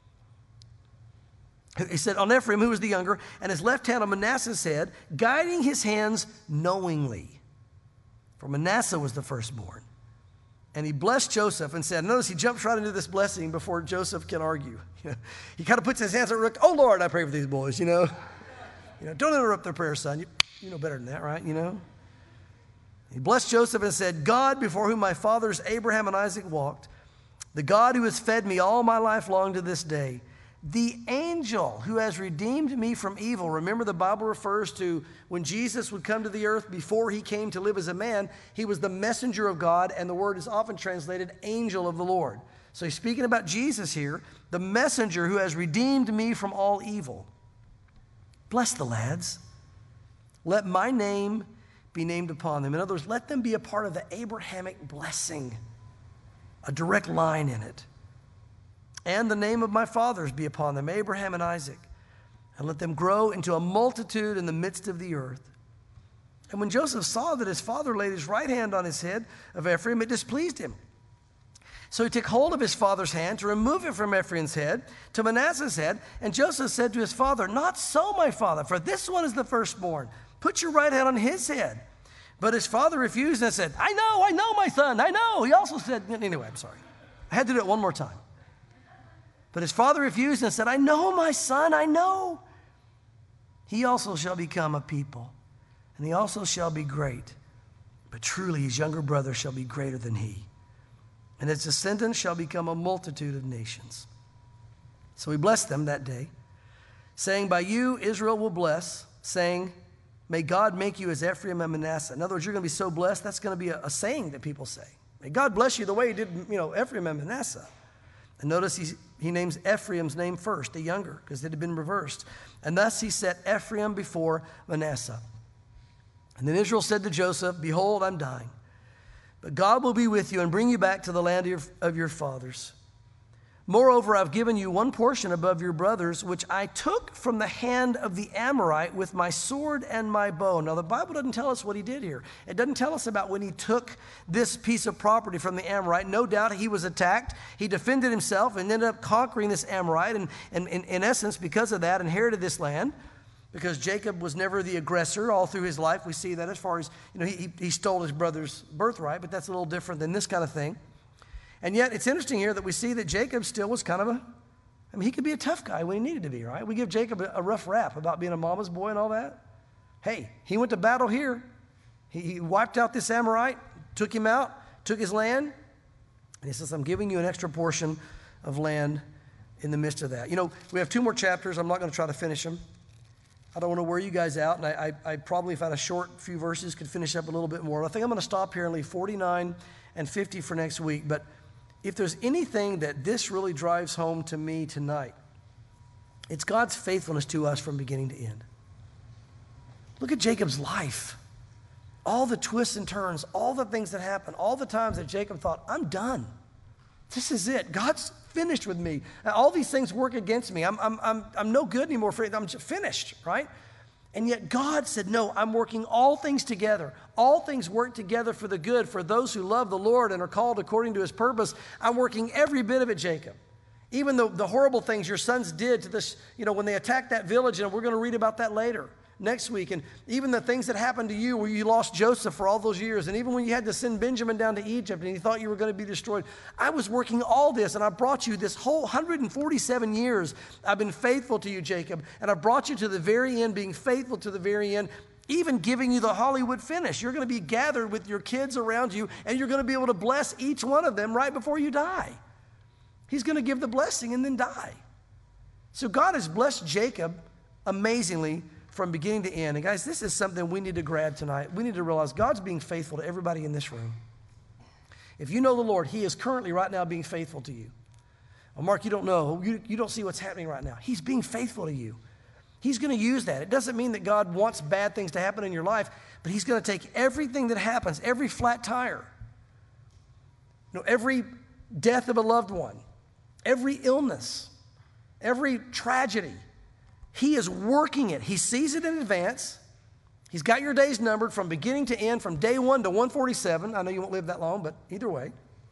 He said, on Ephraim, who was the younger, and his left hand on Manasseh's head, guiding his hands knowingly. For Manasseh was the firstborn. And he blessed Joseph and said, notice he jumps right into this blessing before Joseph can argue. You know, he kind of puts his hands up, oh, Lord, I pray for these boys, you know. You know, don't interrupt their prayer, son. You, you know better than that, right? You know. He blessed Joseph and said, God, before whom my fathers Abraham and Isaac walked, the God who has fed me all my life long to this day, the angel who has redeemed me from evil. Remember, the Bible refers to when Jesus would come to the earth before he came to live as a man, he was the messenger of God, and the word is often translated angel of the Lord. So he's speaking about Jesus here, the messenger who has redeemed me from all evil. Bless the lads. Let my name be named upon them. In other words, let them be a part of the Abrahamic blessing, a direct line in it. And the name of my fathers be upon them, Abraham and Isaac, and let them grow into a multitude in the midst of the earth. And when Joseph saw that his father laid his right hand on his head of Ephraim, it displeased him. So he took hold of his father's hand to remove it from Ephraim's head to Manasseh's head. And Joseph said to his father, "Not so, my father, for this one is the firstborn. Put your right hand on his head." But his father refused and said, "I know, I know, my son, I know." He also said, anyway, I'm sorry. I had to do it one more time. But his father refused and said, "I know, my son, I know. He also shall become a people, and he also shall be great. But truly his younger brother shall be greater than he, and his descendants shall become a multitude of nations." So he blessed them that day, saying, "By you Israel will bless," saying, "May God make you as Ephraim and Manasseh." In other words, you're going to be so blessed, that's going to be a, a saying that people say. May God bless you the way he did, you know, Ephraim and Manasseh. And notice he, he names Ephraim's name first, the younger, because it had been reversed. And thus he set Ephraim before Manasseh. And then Israel said to Joseph, "Behold, I'm dying, but God will be with you and bring you back to the land of your, of your fathers. Moreover, I've given you one portion above your brothers, which I took from the hand of the Amorite with my sword and my bow." Now, the Bible doesn't tell us what he did here. It doesn't tell us about when he took this piece of property from the Amorite. No doubt he was attacked. He defended himself and ended up conquering this Amorite, and, and, and in essence, because of that, inherited this land. Because Jacob was never the aggressor all through his life. We see that as far as, you know, he, he stole his brother's birthright, but that's a little different than this kind of thing. And yet, it's interesting here that we see that Jacob still was kind of a, I mean, he could be a tough guy when he needed to be, right? We give Jacob a, a rough rap about being a mama's boy and all that. Hey, he went to battle here. He, he wiped out this Amorite, took him out, took his land. And he says, "I'm giving you an extra portion of land in the midst of that." You know, we have two more chapters. I'm not going to try to finish them. I don't want to wear you guys out. And I, I, I probably, if I had a short few verses, could finish up a little bit more. I think I'm going to stop here and leave forty-nine and fifty for next week. But if there's anything that this really drives home to me tonight, it's God's faithfulness to us from beginning to end. Look at Jacob's life. All the twists and turns, all the things that happen, all the times that Jacob thought, "I'm done. This is it. God's finished with me. All these things work against me. I'm, I'm, I'm, I'm no good anymore. For I'm just finished," right? And yet God said, "No, I'm working all things together. All things work together for the good for those who love the Lord and are called according to his purpose." I'm working every bit of it, Jacob. Even the, the horrible things your sons did to this, you know, when they attacked that village, and we're going to read about that later next week. And even the things that happened to you where you lost Joseph for all those years. And even when you had to send Benjamin down to Egypt and you thought you were going to be destroyed. I was working all this, and I brought you this whole one hundred forty-seven years. I've been faithful to you, Jacob. And I brought you to the very end, being faithful to the very end, even giving you the Hollywood finish. You're going to be gathered with your kids around you, and you're going to be able to bless each one of them right before you die. He's going to give the blessing and then die. So God has blessed Jacob amazingly from beginning to end. And guys, this is something we need to grab tonight. We need to realize God's being faithful to everybody in this room. If you know the Lord, he is currently right now being faithful to you. Well, Mark, you don't know. You, you don't see what's happening right now. He's being faithful to you. He's going to use that. It doesn't mean that God wants bad things to happen in your life, but he's going to take everything that happens, every flat tire, you know, every death of a loved one, every illness, every tragedy. He is working it. He sees it in advance. He's got your days numbered from beginning to end, from day one to one forty-seven. I know you won't live that long, but either way.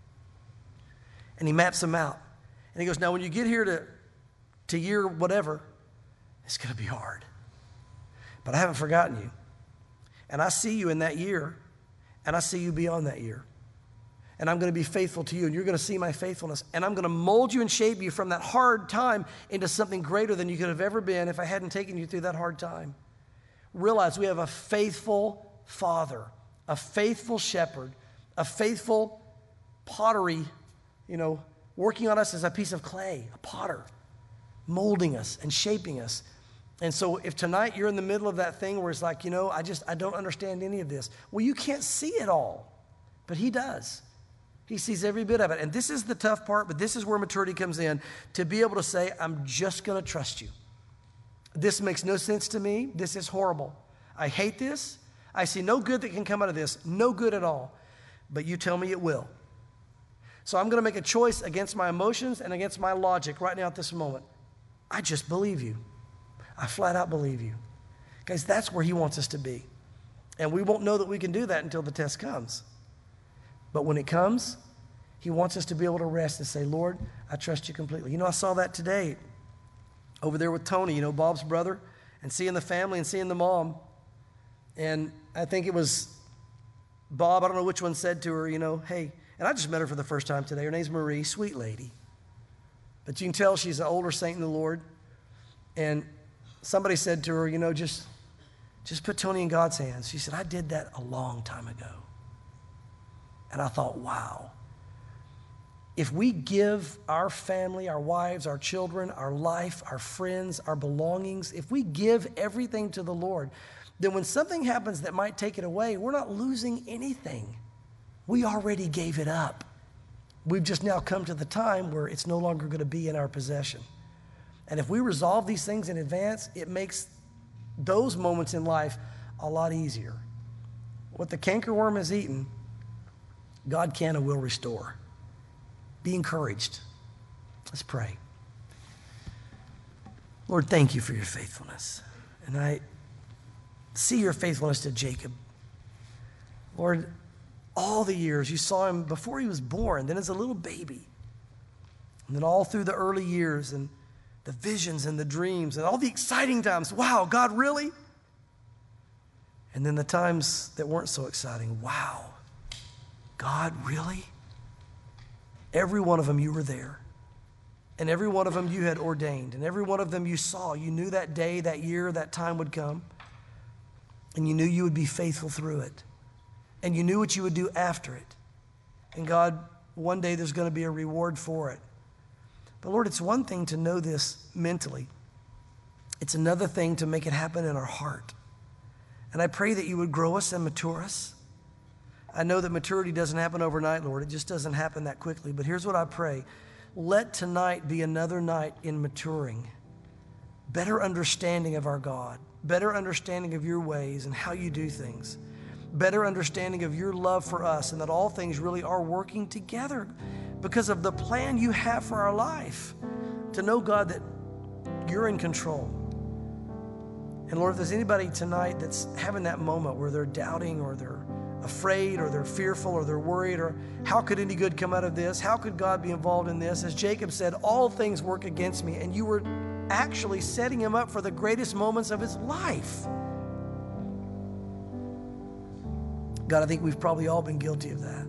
And he maps them out. And he goes, now when you get here to, to year whatever, it's going to be hard. But I haven't forgotten you. And I see you in that year, and I see you beyond that year. And I'm going to be faithful to you, and you're going to see my faithfulness. And I'm going to mold you and shape you from that hard time into something greater than you could have ever been if I hadn't taken you through that hard time. Realize we have a faithful Father, a faithful shepherd, a faithful pottery, you know, working on us as a piece of clay, a potter, molding us and shaping us. And so if tonight you're in the middle of that thing where it's like, you know, I just, I don't understand any of this. Well, you can't see it all, but he does. He sees every bit of it. And this is the tough part, but this is where maturity comes in, to be able to say, I'm just going to trust you. This makes no sense to me. This is horrible. I hate this. I see no good that can come out of this. No good at all. But you tell me it will. So I'm going to make a choice against my emotions and against my logic right now at this moment. I just believe you. I flat out believe you. Guys, that's where he wants us to be. And we won't know that we can do that until the test comes. But when it comes, he wants us to be able to rest and say, Lord, I trust you completely. You know, I saw that today over there with Tony, you know, Bob's brother, and seeing the family and seeing the mom. And I think it was Bob, I don't know which one, said to her, you know, hey, and I just met her for the first time today. Her name's Marie, sweet lady. But you can tell she's an older saint in the Lord. And somebody said to her, you know, just, just put Tony in God's hands. She said, I did that a long time ago. And I thought, wow. If we give our family, our wives, our children, our life, our friends, our belongings, if we give everything to the Lord, then when something happens that might take it away, we're not losing anything. We already gave it up. We've just now come to the time where it's no longer going to be in our possession. And if we resolve these things in advance, it makes those moments in life a lot easier. What the cankerworm has eaten, God can and will restore. Be encouraged. Let's pray. Lord, thank you for your faithfulness. And I see your faithfulness to Jacob. Lord, all the years you saw him before he was born, then as a little baby, and then all through the early years and the visions and the dreams and all the exciting times. Wow, God, really? And then the times that weren't so exciting. Wow, God, really? Every one of them you were there. And every one of them you had ordained. And every one of them you saw. You knew that day, that year, that time would come. And you knew you would be faithful through it. And you knew what you would do after it. And God, one day there's going to be a reward for it. But Lord, it's one thing to know this mentally. It's another thing to make it happen in our heart. And I pray that you would grow us and mature us. I know that maturity doesn't happen overnight, Lord. It just doesn't happen that quickly. But here's what I pray. Let tonight be another night in maturing. Better understanding of our God. Better understanding of your ways and how you do things. Better understanding of your love for us and that all things really are working together because of the plan you have for our life. To know, God, that you're in control. And Lord, if there's anybody tonight that's having that moment where they're doubting or they're afraid or they're fearful or they're worried or how could any good come out of this? How could God be involved in this? As Jacob said, all things work against me, and you were actually setting him up for the greatest moments of his life. God, I think we've probably all been guilty of that.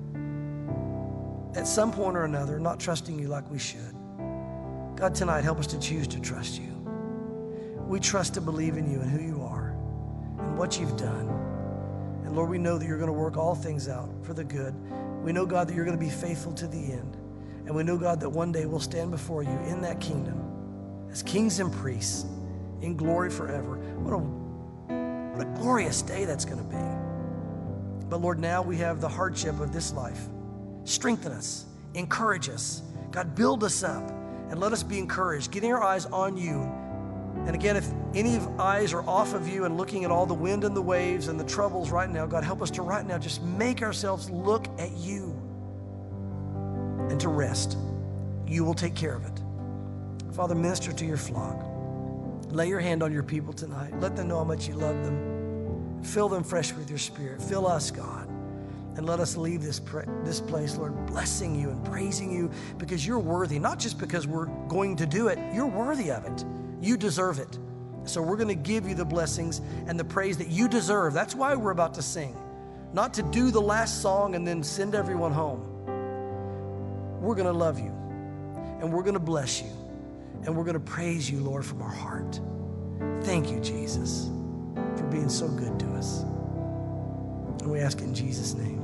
At some point or another, not trusting you like we should. God, tonight, help us to choose to trust you. We trust to believe in you and who you are and what you've done. And Lord, we know that you're going to work all things out for the good. We know, God, that you're going to be faithful to the end. And we know, God, that one day we'll stand before you in that kingdom as kings and priests in glory forever. What a, what a glorious day that's going to be. But Lord, now we have the hardship of this life. Strengthen us, encourage us. God, build us up and let us be encouraged, getting our eyes on you. And again, if any of eyes are off of you and looking at all the wind and the waves and the troubles right now, God, help us to right now just make ourselves look at you and to rest. You will take care of it. Father, minister to your flock. Lay your hand on your people tonight. Let them know how much you love them. Fill them fresh with your spirit. Fill us, God. And let us leave this, this place, Lord, blessing you and praising you because you're worthy. Not just because we're going to do it. You're worthy of it. You deserve it. So we're going to give you the blessings and the praise that you deserve. That's why we're about to sing. Not to do the last song and then send everyone home. We're going to love you. And we're going to bless you. And we're going to praise you, Lord, from our heart. Thank you, Jesus, for being so good to us. And we ask in Jesus' name.